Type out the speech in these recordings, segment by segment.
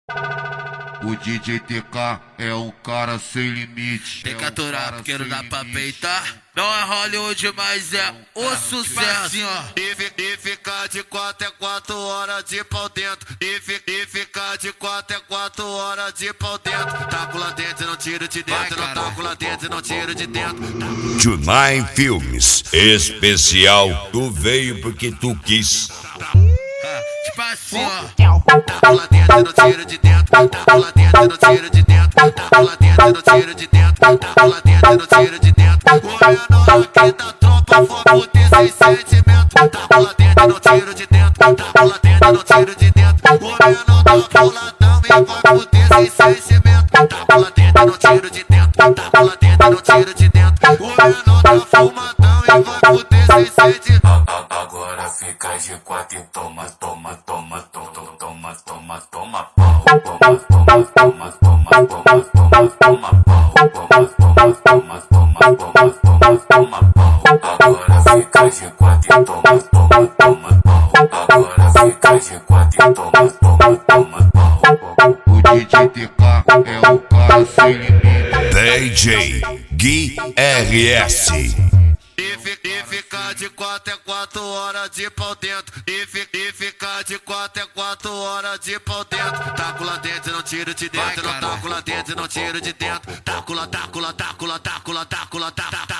O DJ TK é um cara sem limite. Tem que aturar, porque não dá pra peitar. Não é Hollywood, mas é o sucesso. Assim, ó. E ficar de 4 é 4 horas de pau dentro. E ficar de 4 é 4 horas de pau dentro. Taco lá dentro, não tiro de dentro. Não taco lá dentro, não tiro de dentro. Tonight Filmes especial. Tu veio porque tu quis. Tipo assim, ó. Taco lá dentro, não tiro de dentro. Taco lá dentro, não tiro de dentro. Taco lá dentro, não tiro de dentro. Taco lá dentro, não tiro de dentro. O menor aqui da tropa, fogo ter sem sentimento. Taco lá dentro, não tiro de dentro. Taco lá dentro, não tiro de dentro. O menor tá puladão e vai fuder sem sentimento. Taco lá dentro, não tiro de dentro. Taco lá dentro, não tiro de dentro. O menor tá fumadão e vai fuder sem sentimento. Agora fica de 4 e toma, toma, toma, toma, toma, toma, toma, pau, toma, toma, toma, toma, toma, toma, toma, pau, toma, toma, toma, toma, toma, toma, toma, pau. Agora fica de 4 e toma, toma, toma, pau. Agora fica de 4 e toma, toma, toma, pau. O DJ TK é um cara sem limite. DJ Gui RS. E ficar de 4 é 4 horas de pau dentro. E ficar de 4 é 4 horas de pau dentro. Taco lá dentro, não tiro de dentro. Não taco lá dentro, não tiro de dentro. Taco lá, taco lá, taco lá, taco lá, taco lá,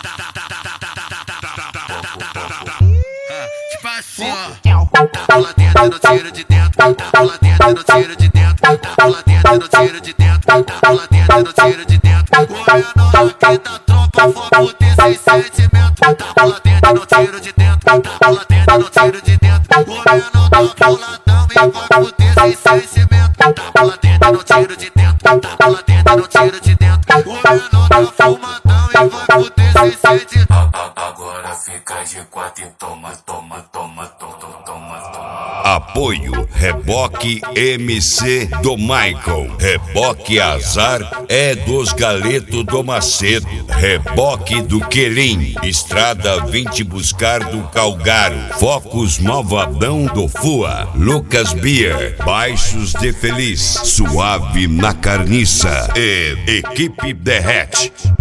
Tipo assim, ó. taco lá dentro, não tiro de dentro. Taco lá dentro, não tiro de dentro. Taco lá dentro, não tiro de dentro. Taco lá dentro, não tiro de dentro. O menor aqui da tropa, fogo ter sem sentimento. Taco lá dentro, não tiro de dentro. Taco lá dentro, não tiro de dentro. O menor tá puladão e vai fuder sem sentimento. Taco lá dentro, não tiro de dentro. Taco lá dentro, não tiro de dentro. O menor tá fumadão e vai fuder sem sentimento. Agora fica de 4 e toma, toma, toma, toma, toma, toma. Apoio Reboque MC do Michael. Reboque Azar é dos Galeto do Macedo. Reboque do Quelim. Estrada 20 Buscar do Calgaro. Focos Malvadão do Fua. Lucas Beer. Baixos de Feliz. Suave na Carniça. E Equipe Derrete.